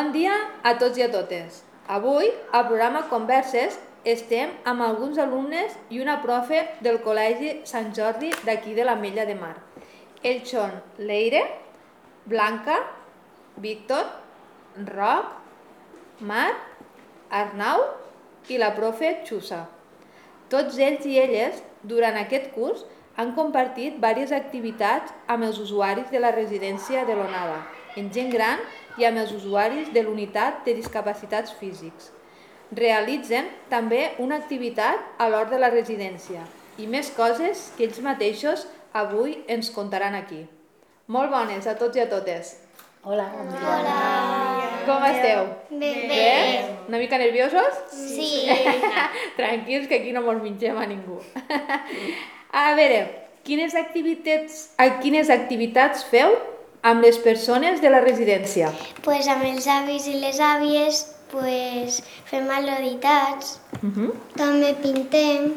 Bon dia a tots i a totes. Avui, al programa Converses, estem amb alguns alumnes i una profe del Col·legi Sant Jordi d'aquí de l'Ametlla de Mar. Ells són Leire, Blanca, Víctor, Roc, Marc, Arnau i la profe Xusa. Tots ells i elles, durant aquest curs, han compartit diverses activitats amb els usuaris de la residència de l'Onada, en gent gran i amb els usuaris de l'unitat de discapacitats físics. Realitzen també una activitat a l'hort de la residència i més coses que ells mateixos avui ens contaran aquí. Molt bones a tots i a totes. Hola. Hola. Com esteu? Bé. Una mica nerviosos? Sí. Tranquils, que aquí no mos mengem a ningú. A veure, quines activitats feu amb les persones de la residència? Pues amb els avis i les àvies pues, fem manualitats, també pintem.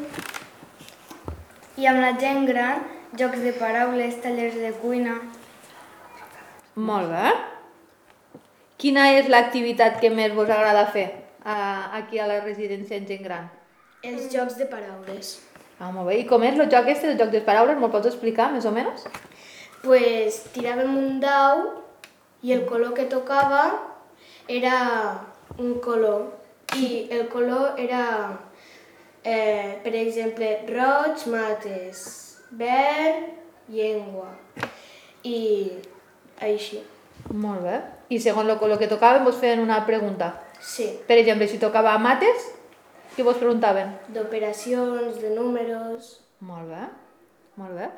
I amb la gent gran, jocs de paraules, tallers de cuina. Molt bé. Quina és l'activitat que més vos agrada fer aquí a la residència en gent gran? Els jocs de paraules. Molt bé. I com és el joc el joc de paraules? Me'l pots explicar, més o menys? Pues tiràvem un dau i el color que tocava era un color. I el color era, per exemple, roig, mates, verd, llengua. I així. Molt bé. I segons el color que tocaven vos feien una pregunta? Sí. Per exemple, si tocava mates, què vos preguntaven? D'operacions, de números. Molt bé, molt bé.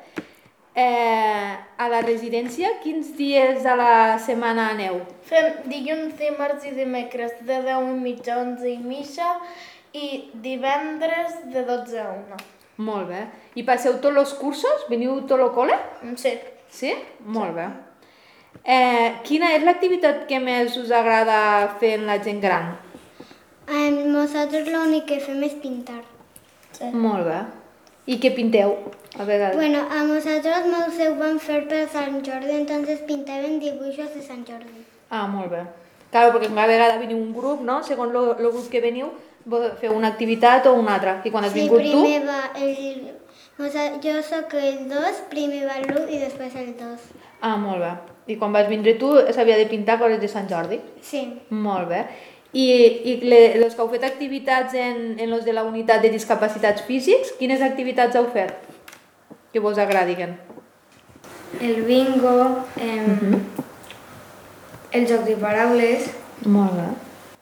A la residència, quins dies de la setmana aneu? Fem dilluns, dimarts i dimecres de 10:30 a 11:30 i divendres de 12 a 1. Molt bé. I passeu tots els cursos? Veniu tot el col·le? Sí. Sí? Molt bé. Quina és l'activitat que més us agrada fer amb la gent gran? Nosaltres l'únic que fem és pintar. Sí. Molt bé. I què pinteu, a vegades? Bueno, a nosaltres nos ho van fer per Sant Jordi, entonces pintaven dibuixos de Sant Jordi. Molt bé. Claro, perquè cada vegada veniu un grup, no? Segons el grup que veniu, feu una activitat o una altra. I quan has vingut tu... Sí, primer va jo sóc el 2, primer va l'1 i després el 2. Molt bé. I quan vas vindre tu s'havia de pintar coses de Sant Jordi? Sí. Molt bé. I els que heu fet activitats en els de la unitat de discapacitats físics, quines activitats heu fet que vos agradin? El bingo, el joc de paraules. Molt bé.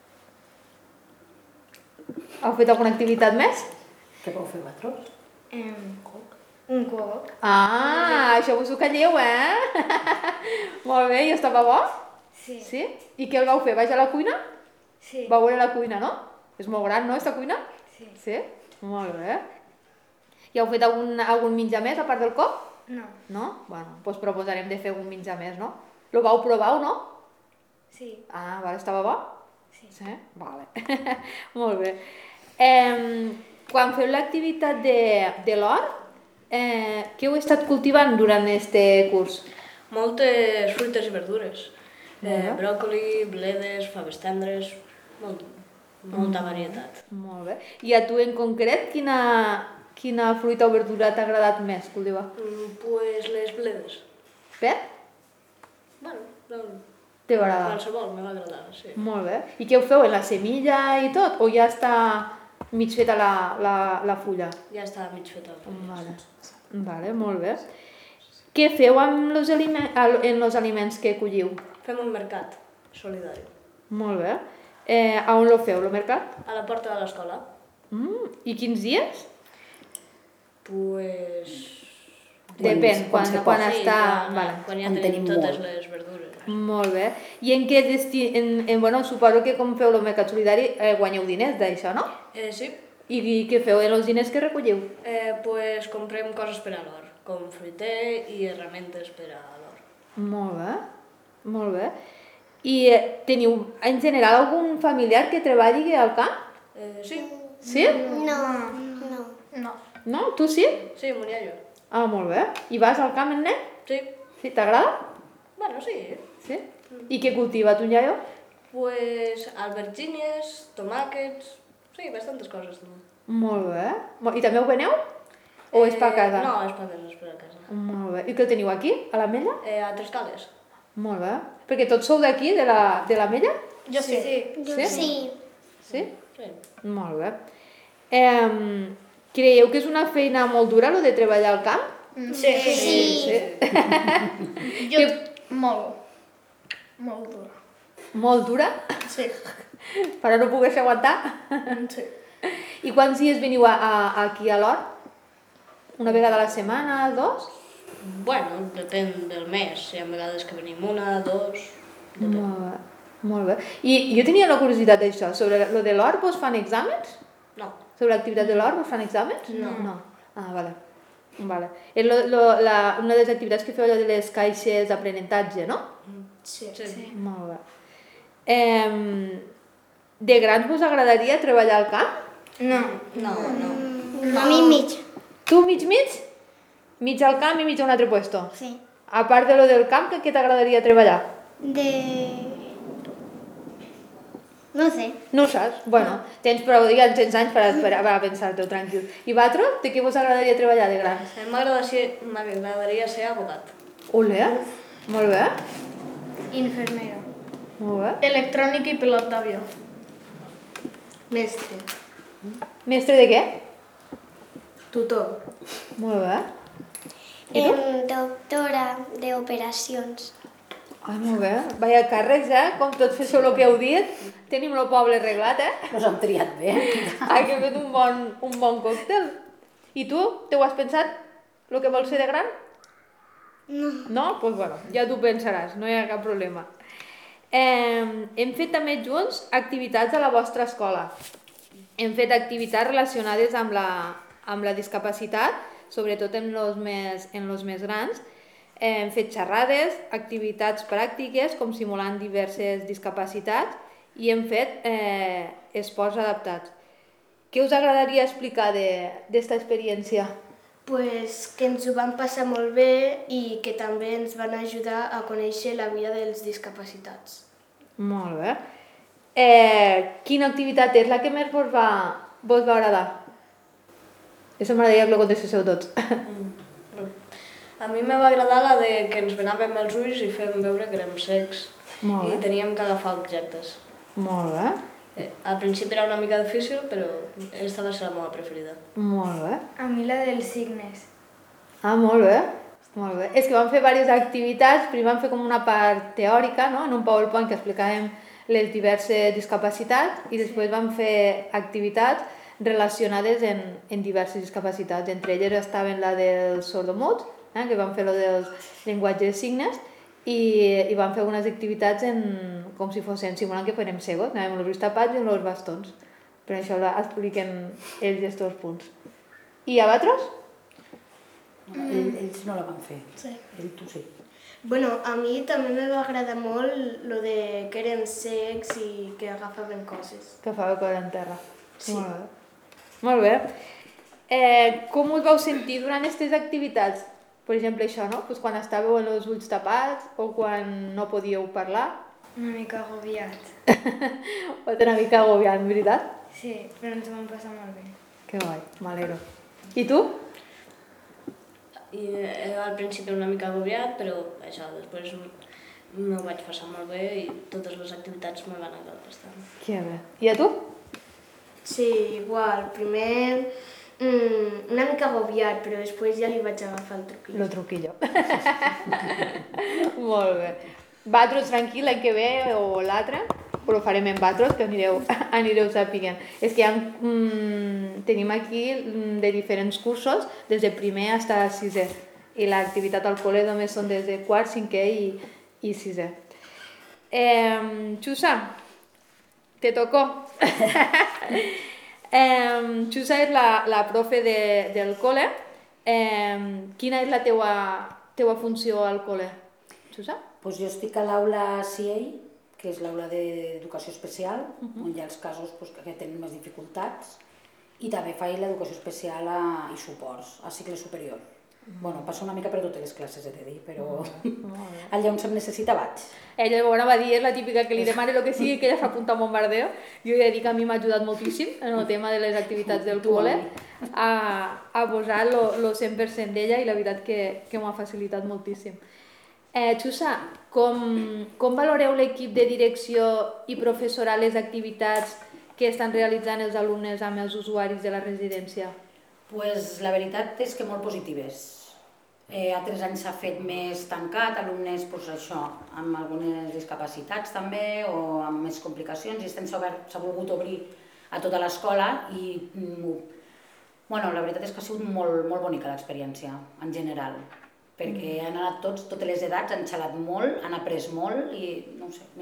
Heu fet alguna activitat més? Què vau fer vosaltres? Un coc. Això vos ho calleu, Molt bé, i estava bo? Sí. Sí? I què el vau fer? Vaig a la cuina? Sí. Vau veure la cuina, no? És molt gran, no, aquesta cuina? Sí. Sí? Molt bé. I heu fet algun menjar més, a part del coc? No. No? Bueno, doncs proposarem de fer algun menjar més, no? Lo vau provar o no? Sí. Vale, estava bo? Sí. Sí? Vale. Molt bé. Quan feu l'activitat de l'hort, què heu estat cultivant durant aquest curs? Moltes fruites i verdures. Bròcoli, bledes, faves tendres, molta varietat. Molt bé. I a tu en concret, quina fruita o verdura t'ha agradat més cultivar? Pues les bledes. Per? Bueno, T'agrada? qualsevol me va agradar, sí. Molt bé. I què ho feu, en la semilla i tot? O ja està mig feta la fulla? Ja està mig feta. Vale, molt bé. Què feu amb en els aliments que colliu? Fem un mercat solidari. Molt bé. A on lo feu, el mercat? A la porta de l'escola. I quins dies? Pues... Depèn, quan Sí, està... quan ja tenim totes les verdures. Molt bé. I en què bueno, suposo que com feu el mercat solidari guanyeu diners d'això, no? Sí. I què feu en els diners que recolliu? Pues comprem coses per a l'hort, com fruiter i herramientes per a l'hort. Molt bé, molt bé. I teniu en general algun familiar que treballi al camp? Sí. Sí? No. No? Tu sí? Sí, mon iaio. Molt bé. I vas al camp, nen? Sí. Sí, t'agrada? Bueno, sí. Sí? I què cultiva ton iaio? Pues albergínies, tomàquets... Sí, bastantes coses també. Molt bé. I també ho veneu? O és per casa? No, és per casa, és per casa. Molt bé. I què el teniu aquí, a l'Ametlla? A Trescales. Molt bé. Perquè tots sou d'aquí, de l'Ametlla? Jo sí. Jo sí. Sí? Sí. Molt bé. Creieu que és una feina molt dura, lo de treballar al camp? Sí. Sí. Jo, molt. Molt dura. Molt dura? Sí. Per a no poder-se aguantar? Sí. I quants dies veniu aquí a l'hort? Una vegada a la setmana, dos? Bueno, depèn del mes. Hi ha vegades que venim una, dos... Depèn. Molt bé. Molt bé. I jo tenia la curiositat d'això. Sobre lo de l'hort vos fan exàmens? No. Sobre l'activitat de l'hort vos fan exàmens? No. Ah, vale. És una de les activitats que feu allò de les caixes d'aprenentatge, no? Sí. Molt bé. De grans vos agradaria treballar al camp? No. No. A mi mig. Tu mig? Mig al camp i mig a un altre puesto? Sí. A part de lo del camp, què t'agradaria treballar? No sé. No ho saps? Bueno, tens prou, digue'ns 100 anys per pensar-t'ho tranquil. I vosaltres, de què vos agradaria treballar de grans? A mi m'agradaria ser abogat. Ole, molt bé. Infermera. Molt bé. Electrònic i pilot d'avió. Mestre. Mestre de què? Tutor. Molt bé. I tu? Doctora d'operacions. Ai, molt bé. Vaya càrrecs, com tot fes el que heu dit. Tenim el poble arreglat, Nos hem triat bé. Ai, que he fet un bon còctel. I tu, te ho has pensat, el que vols ser de gran? No. No? Doncs pues bueno, ja t'ho pensaràs, no hi ha cap problema. Hem fet també junts activitats a la vostra escola. Hem fet activitats relacionades amb la discapacitat, sobretot en los més grans. Hem fet xerrades, activitats pràctiques, com simulant diverses discapacitats, i hem fet esports adaptats. Què us agradaria explicar d'esta experiència? Pues que ens ho vam passar molt bé i que també ens van ajudar a conèixer la vida dels discapacitats. Molt bé. Quina activitat és la que més vos va agradar? Això m'agradaria que ho contestéssiu tots. A mi me va agradar la de que ens venàvem els ulls i fèiem veure que érem cecs. Molt bé. I teníem que agafar objectes. Molt bé. Al principi era una mica difícil, però aquesta va ser la meva preferida. Molt bé. A mi la dels signes. Ah, molt bé. Molt bé. És que vam fer diverses activitats. Primer vam fer com una part teòrica, no? En un PowerPoint que explicàvem les diverses discapacitats i després vam fer activitats relacionades en diverses discapacitats. Entre elles estaven la dels sordomuts, que vam fer lo dels llenguatges de signes, i vam fer algunes activitats com si fossin simulant que fórem cegos, anàvem amb els ulls tapats i amb els bastons. Per això expliquen ells estos punts. I a vosaltres? Ells no la van fer. Sí. Tu sí. Bueno, a mi també me va agradar molt lo de que eren cecs i que agafaven coses. Que fa cor en terra. Sí. Molt bé. Molt bé. Com us vau sentir durant aquestes activitats? Per exemple, això, no? Pues quan estàveu amb els ulls tapats o quan no podíeu parlar. Una mica agobiat. O una mica agobiant, veritat? Sí, però ens ho vam passar molt bé. Que guai, m'alegro. I tu? I al principi una mica agobiat, però això, després m'ho vaig passar molt bé i totes les activitats me van agradar bastant. Que bé. I a tu? Sí, igual. Primer una mica agobiat, però després ja li vaig agafar el truquillo. Lo truquillo. Molt bé. Vosaltres tranquil, l'any que ve o l'altre, però ho farem amb vosaltres, que anireu sapiguent. És que tenim aquí de diferents cursos, des de primer fins a sisè. I l'activitat al col·le només són des de quart, cinquè i sisè. Xusa, te tocó. Xusa és la profe del col·le. Quina és la teua funció al col·le, Xusa? Pues jo estic a l'aula CIEI, que és l'aula d'educació especial, on hi ha els casos que tenen més dificultats, i també faig l'educació especial i suports a cicle superior. Bueno, passa una mica per totes les classes, he de dir, però allà on se'm necessita vaig. Ella llavors va dir, és la típica que li demana el que sigui, que ella s'apunta a bombardeo. Jo he de dir que a mi m'ha ajudat moltíssim en el tema de les activitats del col·le a posar el 100% d'ella i la veritat que m'ho ha facilitat moltíssim. Xusa, com valoreu l'equip de direcció i professorat les activitats que estan realitzant els alumnes amb els usuaris de la residència? Pues la veritat és que molt positives. Altres anys s'ha fet més tancat, alumnes pues, això, amb algunes discapacitats també o amb més complicacions, i s'ha volgut obrir a tota l'escola i bueno, la veritat és que ha sigut molt, molt bonica l'experiència en general, perquè han anat totes les edats, han xalat molt, han après molt i no sé,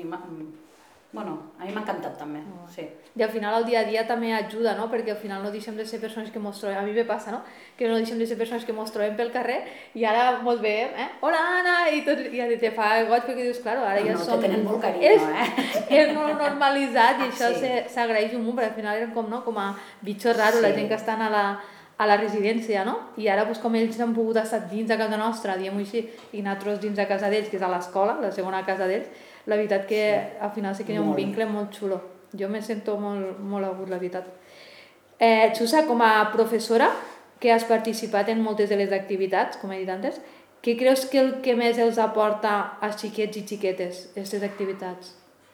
a mi m'ha encantat també, sí. I al final el dia a dia també ajuda, no? Perquè al final no deixem de ser persones que mos trobem, a mi me passa, no? Que no deixem de ser persones que mos trobem pel carrer i ara mos veiem, hola Anna, i te fa goig perquè dius, claro, ara ja som... No, te tenen molt carinyo, És molt normalitzat i això s'agraeix un munt, perquè al final eren com a bitxos raros, la gent que estan a la residència, no? I ara, com ells han pogut estar dins a casa nostra, diguem-ho així, i nosaltres dins a casa d'ells, que és a l'escola, la segona casa d'ells, la veritat que al final sí que hi ha un vincle molt xulo. Jo me sento molt a gust, la veritat. Xusa, com a professora, que has participat en moltes de les activitats, com he dit antes, què creus que el que més els aporta als xiquets i xiquetes, aquestes activitats?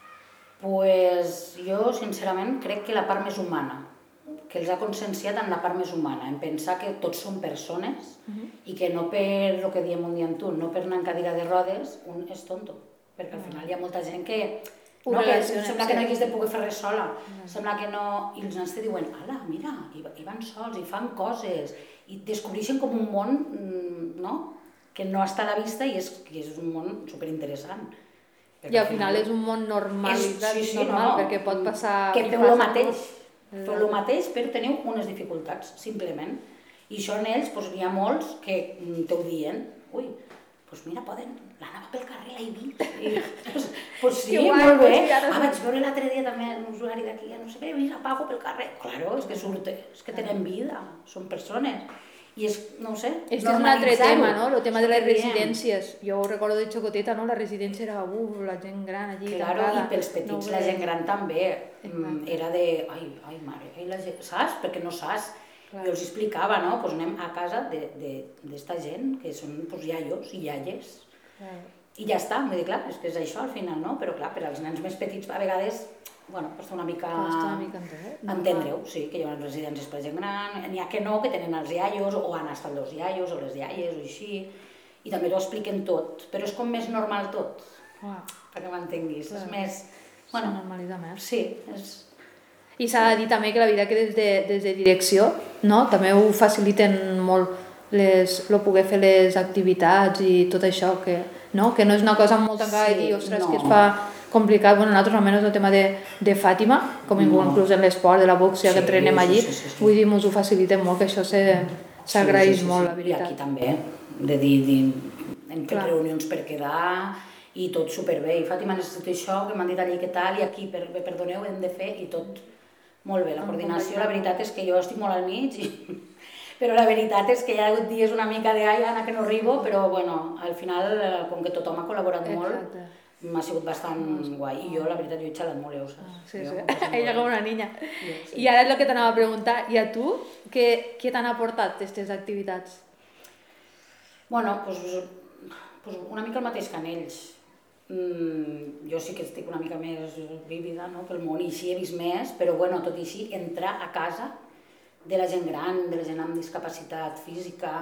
Pues jo, sincerament, crec que la part més humana, que els ha conscienciat en la part més humana, en pensar que tots som persones i que no per el que diem un dia amb tu, no per anar en cadira de rodes, un és tonto, perquè al final hi ha molta gent que sembla que no hagués de poder fer res sola, sembla que no, i els nens te diuen, ala, mira, i van sols, i fan coses, i descobreixen com un món, no?, que no està a la vista i és un món superinteressant. I al final és un món normalitzat, normal, perquè pot passar... Que feu el mateix, però teniu unes dificultats, simplement. I això en ells, hi ha molts que t'ho dient, ui, doncs mira, l'anava pel carrer, l'he vist. Doncs sí, molt bé. Vaig veure l'altre dia també un usuari d'aquí, no sé què, mira, pago pel carrer. Claro, és que surt, és que tenen vida, són persones. I és, no ho sé, normalitzar-ho. És un altre tema, no? El tema de les residències. Jo ho recordo de xocoteta, no? La residència era, la gent gran allí tancada. Claro, i pels petits la gent gran també. Era de, ai mare, saps? Perquè no saps. Jo els explicava, no? Doncs anem a casa d'esta gent, que són iaios i iaies. I ja està, vull dir, clar, és que és això al final, no? Però clar, per als nens més petits a vegades, bueno, costa una mica entendre-ho, sí, que hi ha unes residències per gent gran, n'hi ha que no, que tenen els iaios, o han estat els iaios, o les iaies, o així, i també ho expliquen tot, però és com més normal tot, perquè m'entenguis, és més... Bueno, normalitzar més. Sí, és... I s'ha de dir també que la veritat que des de direcció, no? També ho faciliten molt el poder fer les activitats i tot això, que no és una cosa molt tancada i dir, ostres, que es fa complicat. Bueno, nosaltres almenys el tema de Fàtima, com inclús en l'esport, de la boxia, que entrenem allí, vull dir, ens ho faciliten molt, que això s'agraeix molt, la veritat. I aquí també, de dir, hem fet reunions per quedar i tot superbé. I Fàtima, necessito això, que m'han dit allí què tal, i aquí, perdoneu, hem de fer, i tot molt bé. La coordinació, la veritat és que jo estic molt al mig, però la veritat és que hi ha hagut dies una mica de ai, Anna, que no arribo, però bueno, al final, com que tothom ha col·laborat molt, m'ha sigut bastant guai. I jo, la veritat, jo he xalat molt, ja ho saps. Sí, ella com una niña. I ara és el que t'anava a preguntar, i a tu, què t'han aportat aquestes activitats? Bueno, doncs una mica el mateix que en ells. Jo sí que estic una mica més vívida pel món i així he vist més, però bueno, tot i així, entrar a casa de la gent gran, de la gent amb discapacitat física,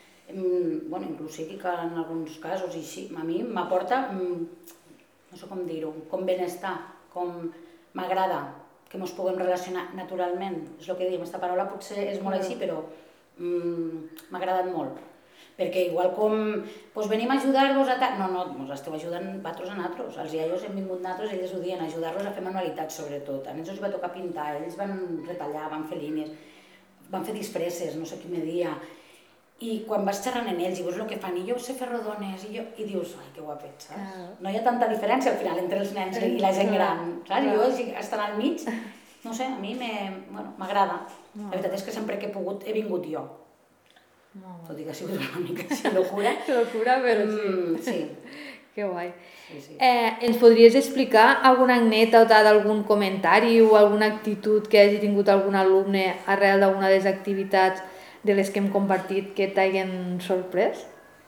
inclús psíquica en alguns casos, i així, a mi m'aporta, no sé com dir-ho, com benestar, com m'agrada que ens puguem relacionar naturalment. És el que diem, aquesta paraula potser és molt així, però m'ha agradat molt. Perquè igual com, doncs venim a ajudar-vos a tal... No, ens esteu ajudant vosaltres a nosaltres. Els iaios hem vingut nosaltres, ells ho diuen, ajudar-los a fer manualitats sobretot. A ells els va tocar pintar, ells van retallar, van fer línies, van fer disfresses, no sé quin dia. I quan vas xerrant en ells i veus el que fan, i jo sé fer rodones, i dius, ai, que guapet, saps? No hi ha tanta diferència al final entre els nens i la gent gran, saps? Jo estant al mig, no sé, a mi m'agrada. La veritat és que sempre que he pogut he vingut jo. Tot i que ha sigut una mica així locura. Locura, però sí. Sí. Que guai. Sí. Ens podries explicar alguna anècdota d'algun comentari o alguna actitud que hagi tingut algun alumne arrel d'alguna de les activitats de les que hem compartit que t'hagin sorprès?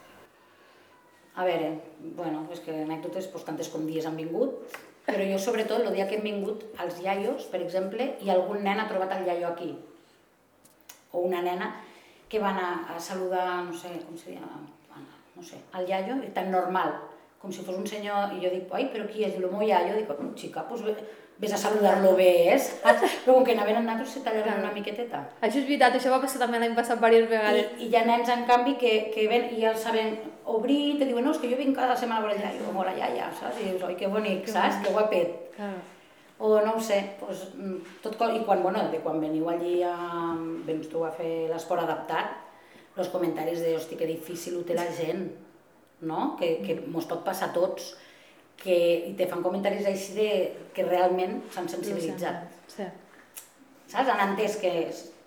A veure, bueno, és que anècdotes tantes com dies han vingut, però jo sobretot el dia que hem vingut als iaios, per exemple, i algun nen ha trobat el iaio aquí, o una nena que va anar a saludar, no sé, com se diu, no sé, al iaio, tan normal, com si fos un senyor, i jo dic, ai, però qui és? I el meu iaio, dic, xica, doncs vés a saludar-lo bé, saps? Però com que anaven amb nosaltres se tallaven una miqueteta. Això és veritat, això va passar també l'any passat diverses vegades. I hi ha nens, en canvi, que ven i ja el saben obrir i te diuen, no, és que jo vinc cada setmana a veure el iaio, o la iaia, saps? I dius, oi, que bonic, saps? Que guapet. O no ho sé, doncs, i quan veniu allí vens tu a fer l'esport adaptat, els comentaris de, hosti, que difícil ho té la gent, no? Que mos pot passar a tots, i te fan comentaris així que realment s'han sensibilitzat. Sí. Saps? Han entès que,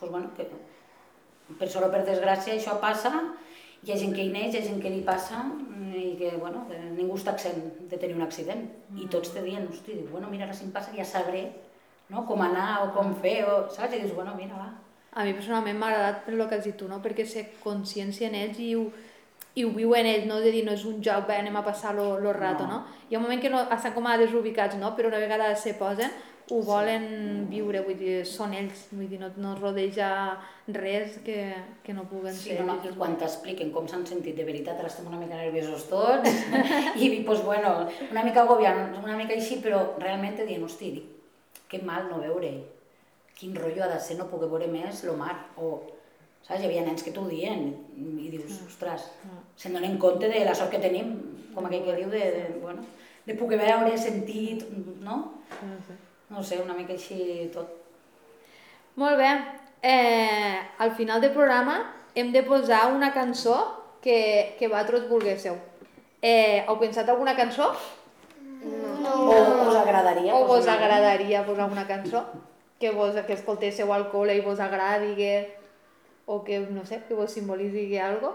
per sort o per desgràcia, això passa, hi ha gent que hi neix, hi ha gent que li passa, i que ningú està exempt de tenir un accident. I tots te diuen, hosti, mira, ara si em passa ja sabré com anar o com fer, saps? I dius, mira, va. A mi personalment m'ha agradat per el que has dit tu, no? Perquè sé consciència en ells i ho viuen ells, no? És a dir, no és un joc, anem a passar lo rato, no? Hi ha un moment que estan com a desubicats, no? Però una vegada se posen, ho volen viure, vull dir, són ells, vull dir, no rodeja res que no puguen ser. Sí, i quan t'expliquen com s'han sentit de veritat, ara estem una mica nerviosos tots, i doncs, una mica agobiant, una mica així, però realment te diuen, hosti, que mal no veure, quin rotllo ha de ser no poder veure més el mar, saps? Hi havia nens que t'ho dient i dius, ostres, se'n donen compte de la sort que tenim, com aquell que diu, de poder veure, sentir, no? No sé, una mica així tot. Molt bé. Al final del programa hem de posar una cançó que vosaltres volguéssiu. Heu pensat alguna cançó? No. O us agradaria? O vos agradaria posar una cançó que escoltéssiu al col·le i vos agradi, o que, no sé, que vos simbolitzi algo?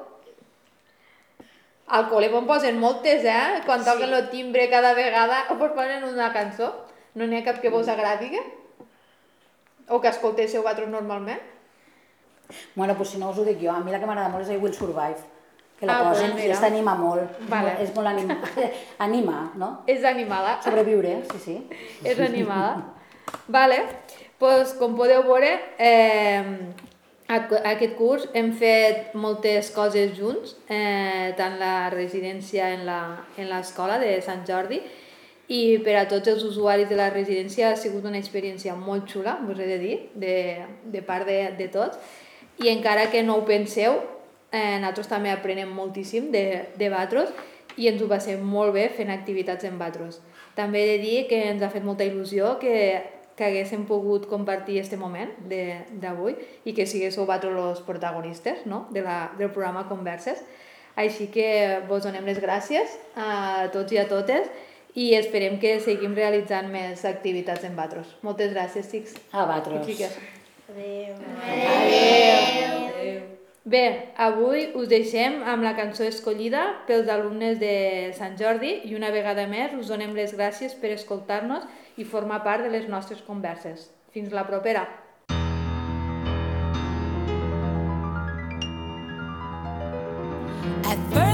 Al col·le vos posen moltes, Quan toquen el timbre cada vegada vos posen una cançó. No n'hi ha cap que vos agradi? O que escoltéssiu vosaltres normalment? Bueno, doncs si no us ho dic jo, a mi la que m'agrada molt és I Will Survive, que la pues posen i mira. t'anima molt, Vale. és molt anima, no? És animada. Sobreviure, sí. És animada. Vale, doncs com podeu veure, aquest curs hem fet moltes coses junts, tant la residència en l'escola de Sant Jordi, i per a tots els usuaris de la residència ha sigut una experiència molt xula, us he de dir, de part de tots, i encara que no ho penseu, nosaltres també aprenem moltíssim de vosaltres i ens ho passem molt bé fent activitats amb vosaltres. També he de dir que ens ha fet molta il·lusió que haguéssim pogut compartir aquest moment d'avui i que siguéssiu vosaltres els protagonistes, no? del programa Converses. Així que vos donem les gràcies a tots i a totes i esperem que seguim realitzant més activitats amb vosaltres. Moltes gràcies, xics. A vosaltres. Adéu. Bé, avui us deixem amb la cançó escollida pels alumnes de Sant Jordi i una vegada més us donem les gràcies per escoltar-nos i formar part de les nostres converses. Fins la propera! At first